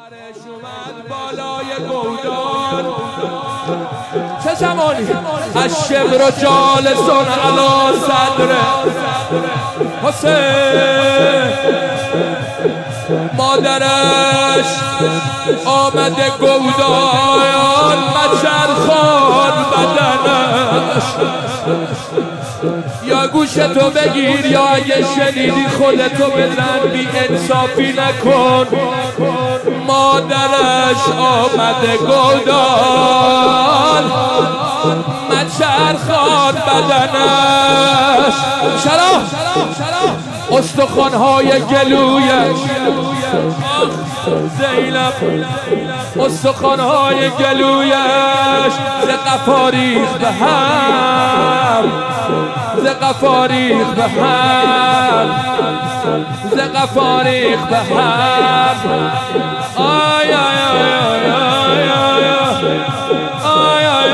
سرش اومد بالای گودان، چه زمانی از شبر و جالسون علا صدر حسین. مادرش آمده گودان، مچرخان بدنش. یا گوشتو بگیر یا اگه شنیدی خودتو بزن، بی انصافی نکن. مادرش آمده گودان، مچرخان بدنش. چرا؟ استخوان‌های گلویش زینب، استخوان‌های گلویش ز قفا ریخت به هم، ز قفا ریخت به هم، ز قفا ریخت به هم. آی آی آی آی آی آی آی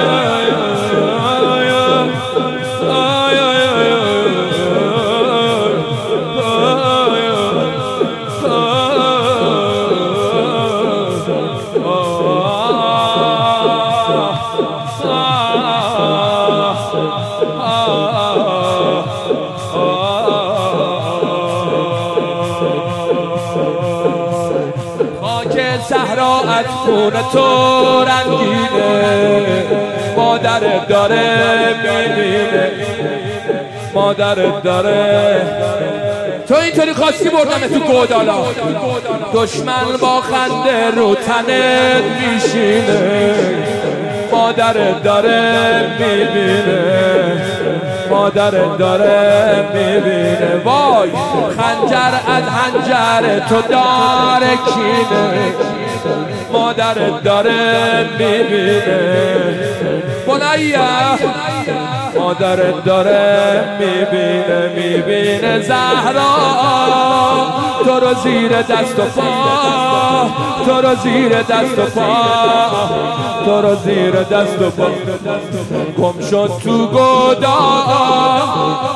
صحراعت خون تو رنگینه، مادرت داره میبینه، مادرت داره. تو اینطوری خواستی بردم تو گودالا، دشمن با خنده رو تنت میشینه. مادرت داره میبینه، مادرت داره میبینه. وای خنجر از حنجر تو داره کینه، مادرت داره میبینه. بنیه مادرت داره میبینه، میبینه. زهرا تو رو زیر دست و پا، تو رو زیر دست و پا، تو رو زیر دست و پا گم شد تو گودان.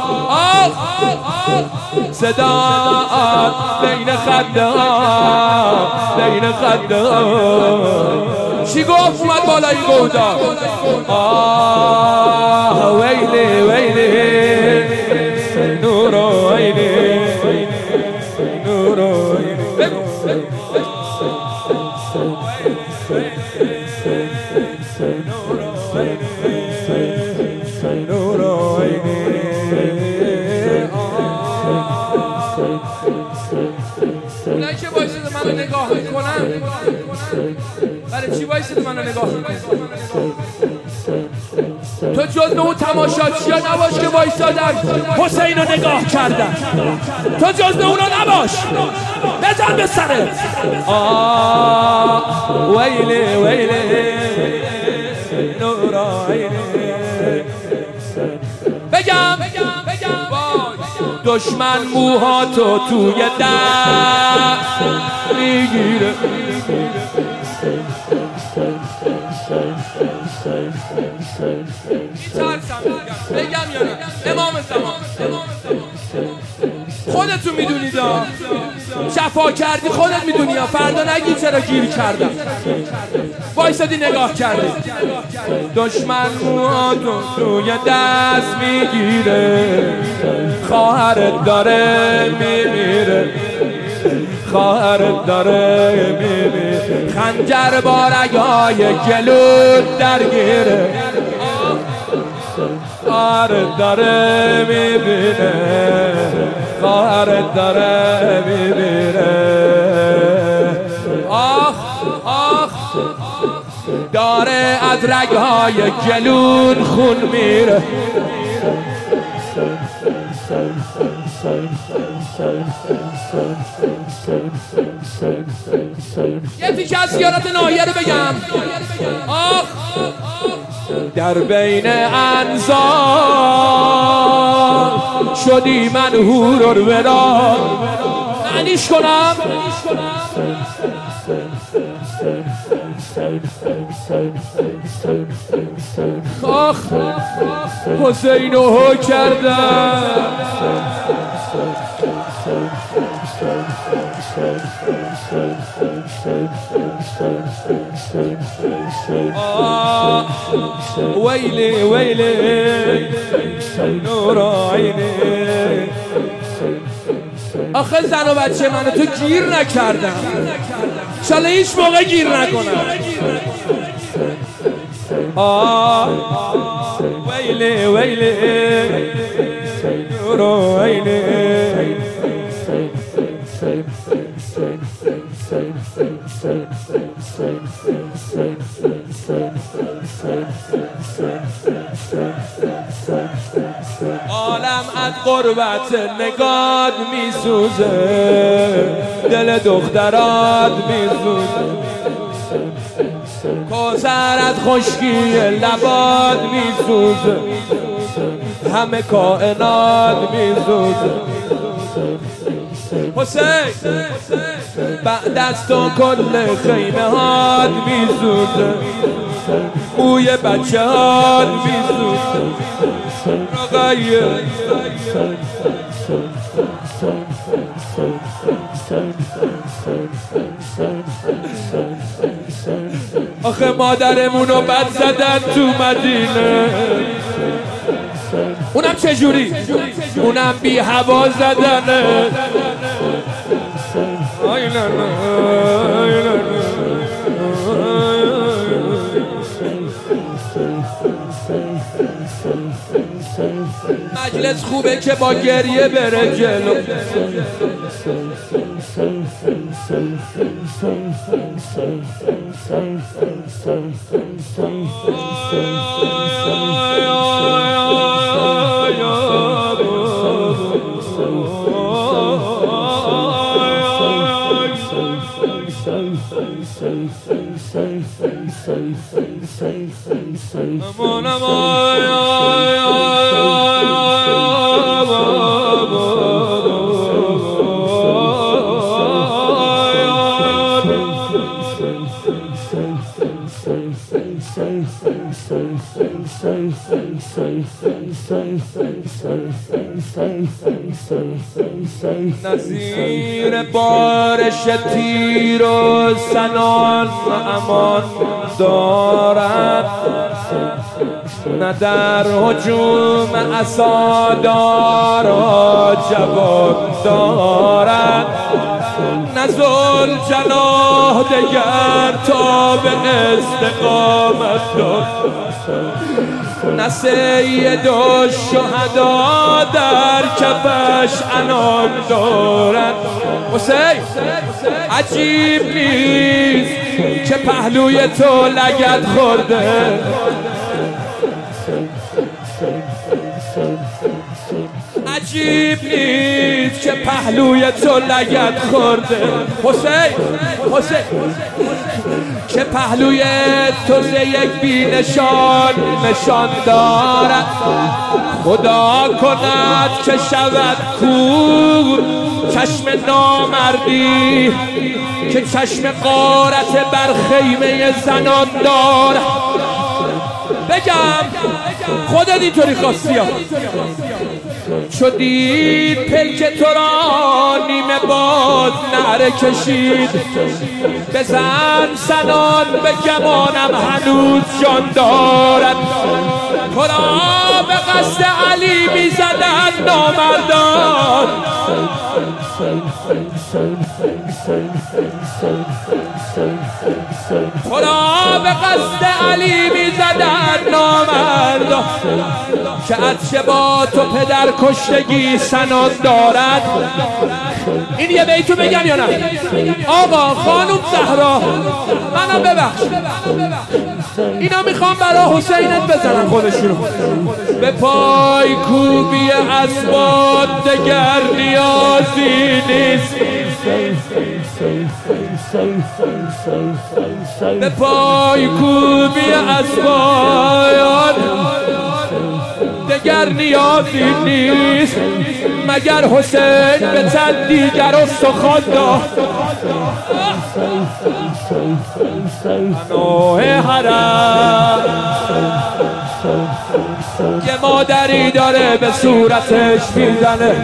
صدا بین خدام، بین خدام. چی گفت اومد بالای گودان؟ ویلی ویلی نورو ویلی نورو ویلی. اونایی که بایستده منو نگاه میکنن، برای چی بایستده منو نگاه میکنن؟ تو جز اون تماشاچیا نباش که بایستادن حسین رو نگاه کردن. تو جز اونا نباش، بزن به سرت. ویلی ویلی نورا ویلی. بگم دشمن موهاتو توی دست میگیره. بگم یا نه؟ امام زمان خودتون میدونید، شفا کردی خودت میدونی، فردا نگی چرا گیر کردم. وایسادی نگاه کردی. دشمن موهاتو توی دست میگیره، خواهرت داره میمیره، خواهرت داره میمیره. خنجر با رگای جلود درگیره، خواهرت داره میبینه، خواهرت داره میبینه. آخ آخ داره از رگهای جلود خون میره. یه تیکه از سیارت ناحیه رو بگم. آخ در بین انزار شدی منهور الورا. معنیش کنم آخ حسین رو هو کردم. ویلی ویلی نور عینی. آخه زن و بچه منو تو گیر نکردم، شاله هیچ موقع گیر نکنم. ویلی ویلی نور عینی. عالم از قربت نگات میسوزه، دل دخترات میسوزه، کوثر از خشکی لبات میسوزه، همه کائنات میسوزه. حسین بعد از تو کل خیمه هات میسوزه، بوی بچه هات میسوزه. رقیه آخه مادرمونو بد زدن تو مدینه، اونم چجوری؟ اونم بی هوا زدنه. مجلس خوبه که با گریه بره جلو. نظیر بارش تیر و سنان امان دارد، نه در هجوم عصادارا جواب دارد، نه ذوالجلال دگر تا به استقامت دارد، نه سید الشهدا در کفش انام دارد. حسین عجیب نیست که پهلوی تو لگد خورده، عجیب نیست که پهلوی تو لگد خورده. حسین که پهلوی تو ز یک بی نشان دارد، خدا کند که شود کور چشم نامردی که چشم غارت بر خیمه زنان دارد. بگم خودت اینطوری خواستی ها، چو دید پلک تو را نیمه باز نعره کشید، بزن سنان به گمانم هنوز جان دارد. تو را به قصد علی می زدن نامردان، تو را به قصد علی می زدن نامردان، که عطشه با تو پدر کشتگی سنان دارد. این یه بیتو بگم یا نه؟ آقا خانم زهرا منم ببخش، اینا میخوام برای حسینت بزنن خودشونو. به پای کوبی اسباد دگر نیازی نیست، به پای کوبی اسباد دگر نیازی نیست مگر حسین به تن دیگر استخوان داد. پناه حرم یه مادری داره به صورتش میزنه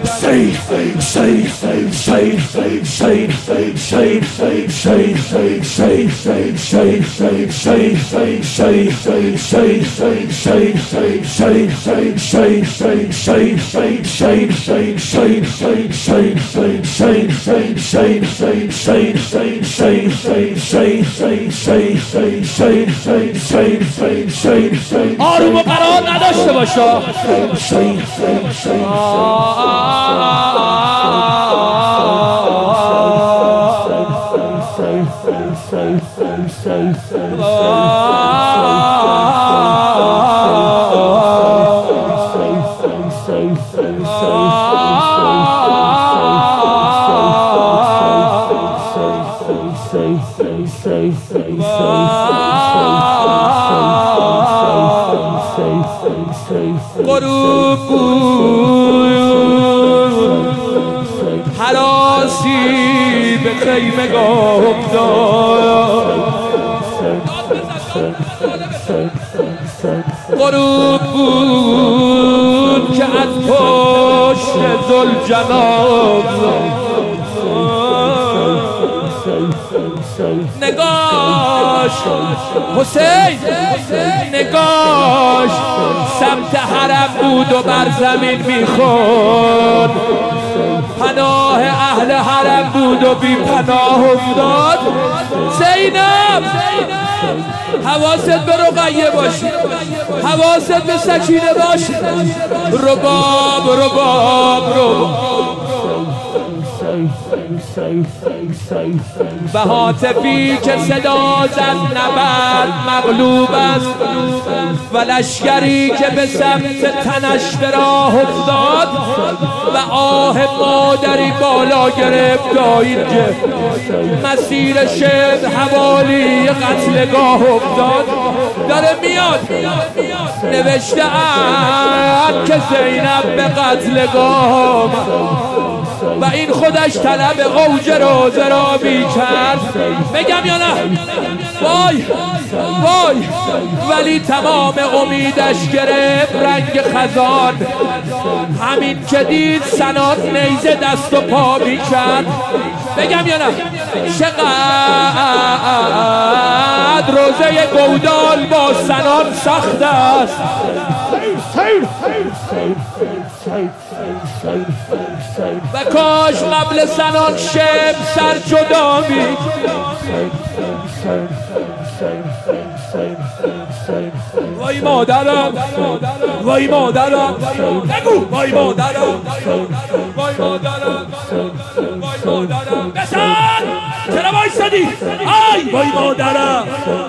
آروم و قرار نداشته باشه. غروب بود حراسی به خیمگاه افتاد. غروب بود که از پشت ذوالجلال نگاش حسین نگاش سمت حرم بود و بر زمین میخورد. پناه اهل حرم بود و بی پناه افتاد. زینب حواست به رقیه باشی، حواست به سکینه باشی. رباب به هاتفی که صدا زد نبرد مغلوب است و لشکری که به سمت تنش به راه افتاد و آه مادری بالا گرفت تا اینکه مسیر شبه حوالی قتلگاه افتاد. داره میاد نوشته اند که زینب به قتلگاه و این خودش طلب اوج روزه را بیکرد. بگم یا نه؟ وای ولی تمام امیدش گرفت رنگ خزان. همین که دید سنان نیزه دست و پا بیکرد. بگم یا نه؟ چقدر روزه گودال با سنان سخت است. و کاش قبل سنان شب سر جدا می. وای مادرم وای مادرم بگو وای مادرم وای مادرم وای مادرم بسن چرا وایسادی آی وای مادرم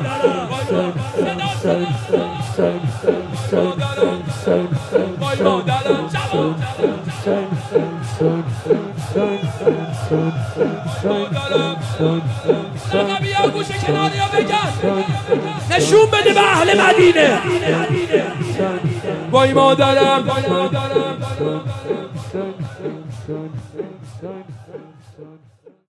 وای مادرم بیا گوشه کناری ها بگن نشون بده به اهل مدینه. وای مادرم